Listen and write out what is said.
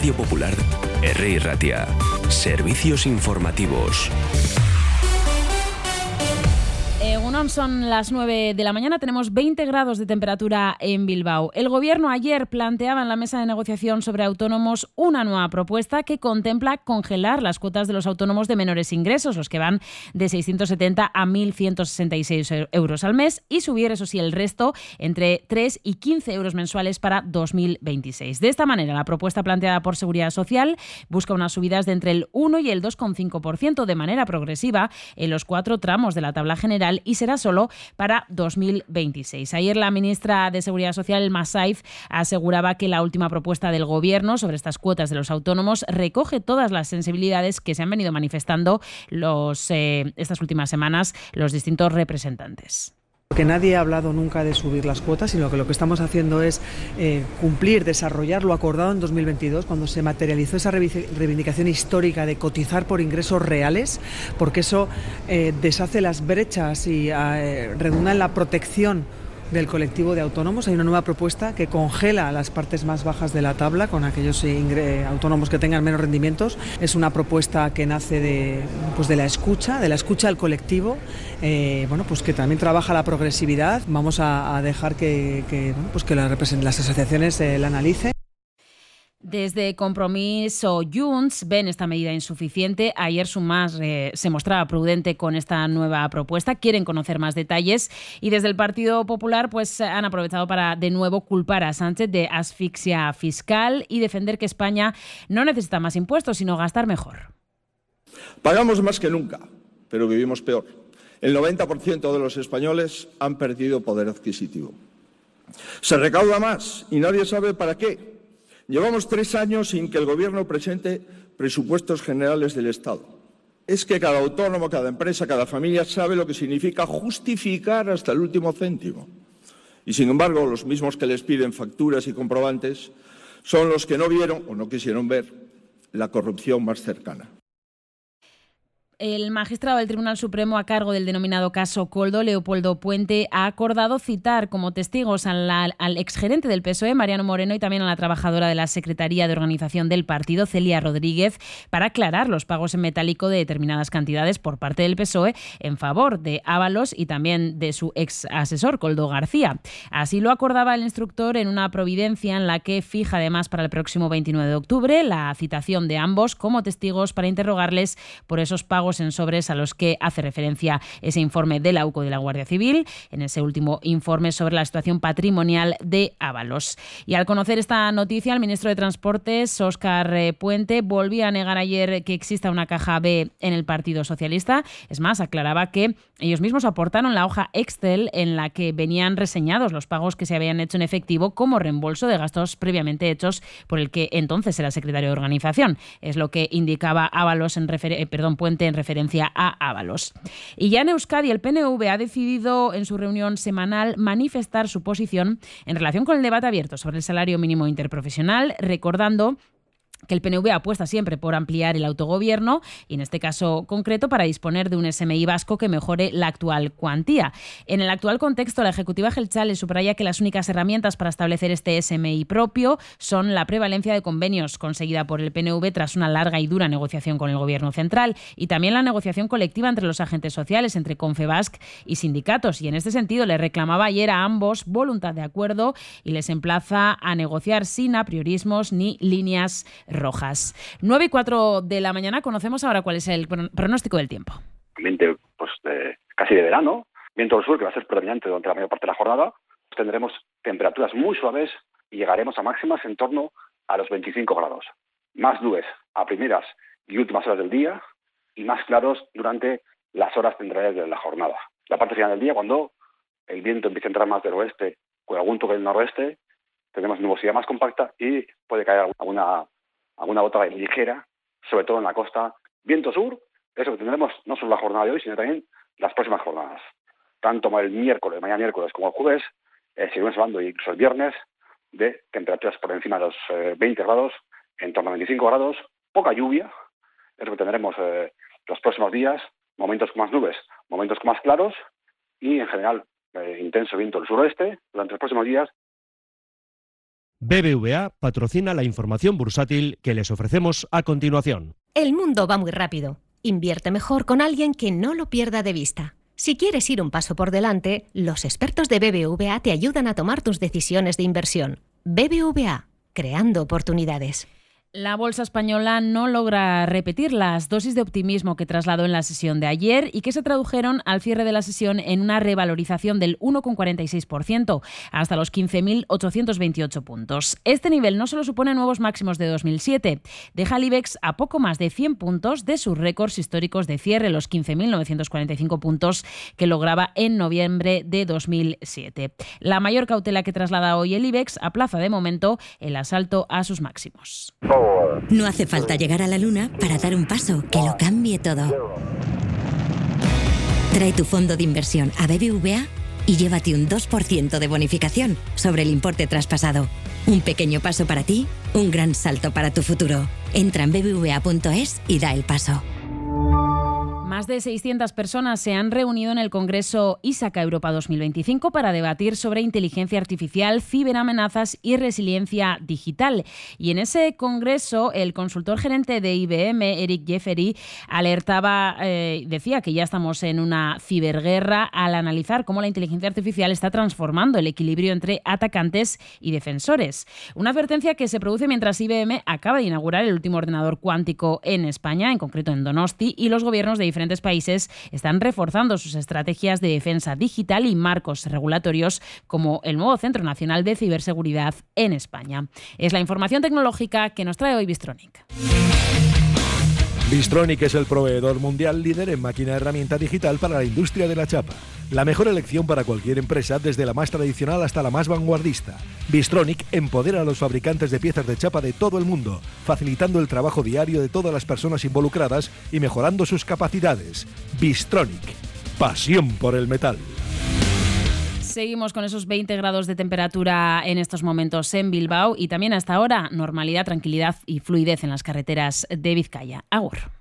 Radio Popular, R. Ratia. Servicios informativos. Son las 9 de la mañana, tenemos 20 grados de temperatura en Bilbao. El Gobierno ayer planteaba en la mesa de negociación sobre autónomos una nueva propuesta que contempla congelar las cuotas de los autónomos de menores ingresos, los que van de 670 a 1.166 euros al mes, y subir, eso sí, el resto entre 3 y 15 euros mensuales para 2026. De esta manera, la propuesta planteada por Seguridad Social busca unas subidas de entre el 1 y el 2,5% de manera progresiva en los 4 tramos de la tabla general y será solo para 2026. Ayer la ministra de Seguridad Social, Elma Saiz, aseguraba que la última propuesta del Gobierno sobre estas cuotas de los autónomos recoge todas las sensibilidades que se han venido manifestando estas últimas semanas los distintos representantes. Que nadie ha hablado nunca de subir las cuotas, sino que lo que estamos haciendo es cumplir, desarrollar lo acordado en 2022, cuando se materializó esa reivindicación histórica de cotizar por ingresos reales, porque eso deshace las brechas y redunda en la protección del colectivo de autónomos. Hay una nueva propuesta que congela las partes más bajas de la tabla con aquellos autónomos que tengan menos rendimientos. Es una propuesta que nace de la escucha al colectivo, pues que también trabaja la progresividad. Vamos a dejar que las asociaciones la analicen. Desde Compromís o Junts ven esta medida insuficiente. Ayer Sumar se mostraba prudente con esta nueva propuesta. Quieren conocer más detalles y desde el Partido Popular pues han aprovechado para de nuevo culpar a Sánchez de asfixia fiscal y defender que España no necesita más impuestos, sino gastar mejor. Pagamos más que nunca, pero vivimos peor. El 90% de los españoles han perdido poder adquisitivo. Se recauda más y nadie sabe para qué. Llevamos 3 años sin que el Gobierno presente presupuestos generales del Estado. Es que cada autónomo, cada empresa, cada familia sabe lo que significa justificar hasta el último céntimo. Y sin embargo, los mismos que les piden facturas y comprobantes son los que no vieron o no quisieron ver la corrupción más cercana. El magistrado del Tribunal Supremo a cargo del denominado caso Koldo, Leopoldo Puente, ha acordado citar como testigos al exgerente del PSOE, Mariano Moreno, y también a la trabajadora de la Secretaría de Organización del partido, Celia Rodríguez, para aclarar los pagos en metálico de determinadas cantidades por parte del PSOE en favor de Ábalos y también de su ex asesor, Koldo García. Así lo acordaba el instructor en una providencia en la que fija además para el próximo 29 de octubre la citación de ambos como testigos para interrogarles por esos pagos en sobres a los que hace referencia ese informe de la UCO de la Guardia Civil, en ese último informe sobre la situación patrimonial de Ábalos. Y al conocer esta noticia, el ministro de Transportes, Óscar Puente, volvió a negar ayer que exista una caja B en el Partido Socialista. Es más, aclaraba que ellos mismos aportaron la hoja Excel en la que venían reseñados los pagos que se habían hecho en efectivo como reembolso de gastos previamente hechos por el que entonces era secretario de organización. Es lo que indicaba Ábalos Puente en referencia a Ábalos. Y ya en Euskadi, el PNV ha decidido en su reunión semanal manifestar su posición en relación con el debate abierto sobre el salario mínimo interprofesional, recordando que el PNV apuesta siempre por ampliar el autogobierno y en este caso concreto para disponer de un SMI vasco que mejore la actual cuantía. En el actual contexto, la ejecutiva jeltzale subraya que las únicas herramientas para establecer este SMI propio son la prevalencia de convenios conseguida por el PNV tras una larga y dura negociación con el gobierno central y también la negociación colectiva entre los agentes sociales, entre Confebask y sindicatos. Y en este sentido le reclamaba ayer a ambos voluntad de acuerdo y les emplaza a negociar sin apriorismos ni líneas rojas. 9:04 de la mañana. Conocemos ahora cuál es el pronóstico del tiempo. Ambiente casi de verano, viento del sur que va a ser predominante durante la mayor parte de la jornada. Tendremos temperaturas muy suaves y llegaremos a máximas en torno a los 25 grados. Más nubes a primeras y últimas horas del día y más claros durante las horas centrales de la jornada. La parte final del día, cuando el viento empieza a entrar más del oeste con algún toque del noroeste, tenemos nubosidad más compacta y puede caer alguna gota ligera, sobre todo en la costa. Viento sur, eso que tendremos no solo la jornada de hoy, sino también las próximas jornadas. Tanto el mañana miércoles como el jueves, seguimos hablando incluso el viernes de temperaturas por encima de los 20 grados, en torno a 25 grados, poca lluvia, es lo que tendremos los próximos días, momentos con más nubes, momentos con más claros y en general intenso viento del suroeste durante los próximos días. BBVA patrocina la información bursátil que les ofrecemos a continuación. El mundo va muy rápido. Invierte mejor con alguien que no lo pierda de vista. Si quieres ir un paso por delante, los expertos de BBVA te ayudan a tomar tus decisiones de inversión. BBVA, creando oportunidades. La bolsa española no logra repetir las dosis de optimismo que trasladó en la sesión de ayer y que se tradujeron al cierre de la sesión en una revalorización del 1,46% hasta los 15.828 puntos. Este nivel no solo supone nuevos máximos de 2007, deja al IBEX a poco más de 100 puntos de sus récords históricos de cierre, los 15.945 puntos que lograba en noviembre de 2007. La mayor cautela que traslada hoy el IBEX aplaza de momento el asalto a sus máximos. No hace falta llegar a la luna para dar un paso que lo cambie todo. Trae tu fondo de inversión a BBVA y llévate un 2% de bonificación sobre el importe traspasado. Un pequeño paso para ti, un gran salto para tu futuro. Entra en bbva.es y da el paso. Más de 600 personas se han reunido en el Congreso ISACA Europa 2025 para debatir sobre inteligencia artificial, ciberamenazas y resiliencia digital. Y en ese congreso, el consultor gerente de IBM, Eric Jeffery, decía que ya estamos en una ciberguerra al analizar cómo la inteligencia artificial está transformando el equilibrio entre atacantes y defensores. Una advertencia que se produce mientras IBM acaba de inaugurar el último ordenador cuántico en España, en concreto en Donosti, y los gobiernos de diferentes países están reforzando sus estrategias de defensa digital y marcos regulatorios como el nuevo Centro Nacional de Ciberseguridad en España. Es la información tecnológica que nos trae hoy Bystronic. Bystronic es el proveedor mundial líder en máquina herramienta digital para la industria de la chapa. La mejor elección para cualquier empresa, desde la más tradicional hasta la más vanguardista. Bystronic empodera a los fabricantes de piezas de chapa de todo el mundo, facilitando el trabajo diario de todas las personas involucradas y mejorando sus capacidades. Bystronic, pasión por el metal. Seguimos con esos 20 grados de temperatura en estos momentos en Bilbao y también hasta ahora normalidad, tranquilidad y fluidez en las carreteras de Vizcaya. Agur.